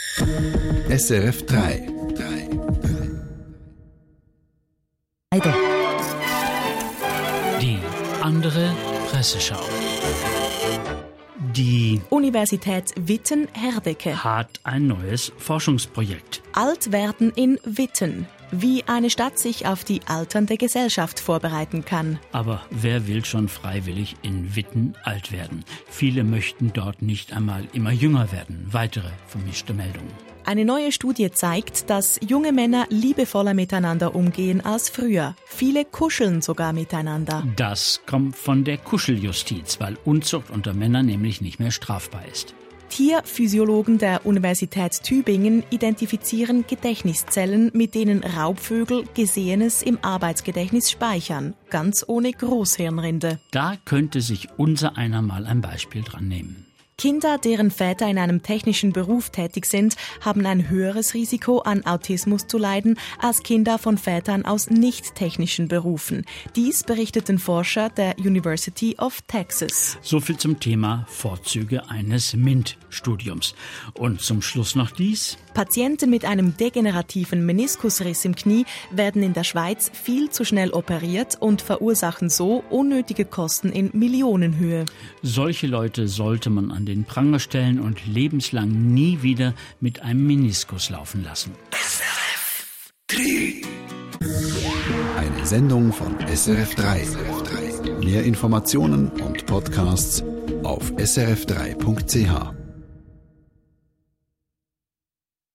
SRF 3. Die andere Presseschau. Die Universität Witten-Herdecke hat ein neues Forschungsprojekt. Altwerden in Witten. Wie eine Stadt sich auf die alternde Gesellschaft vorbereiten kann. Aber wer will schon freiwillig in Witten alt werden? Viele möchten dort nicht einmal immer jünger werden. Weitere vermischte Meldungen. Eine neue Studie zeigt, dass junge Männer liebevoller miteinander umgehen als früher. Viele kuscheln sogar miteinander. Das kommt von der Kuscheljustiz, weil Unzucht unter Männern nämlich nicht mehr strafbar ist. Tierphysiologen der Universität Tübingen identifizieren Gedächtniszellen, mit denen Raubvögel Gesehenes im Arbeitsgedächtnis speichern, ganz ohne Großhirnrinde. Da könnte sich unser einer mal ein Beispiel dran nehmen. Kinder, deren Väter in einem technischen Beruf tätig sind, haben ein höheres Risiko, an Autismus zu leiden, als Kinder von Vätern aus nicht-technischen Berufen. Dies berichteten Forscher der University of Texas. So viel zum Thema Vorzüge eines MINT-Studiums. Und zum Schluss noch dies. Patienten mit einem degenerativen Meniskusriss im Knie werden in der Schweiz viel zu schnell operiert und verursachen so unnötige Kosten in Millionenhöhe. Solche Leute sollte man an den Pranger stellen und lebenslang nie wieder mit einem Meniskus laufen lassen. SRF 3. Eine Sendung von SRF 3. Mehr Informationen und Podcasts auf srf3.ch.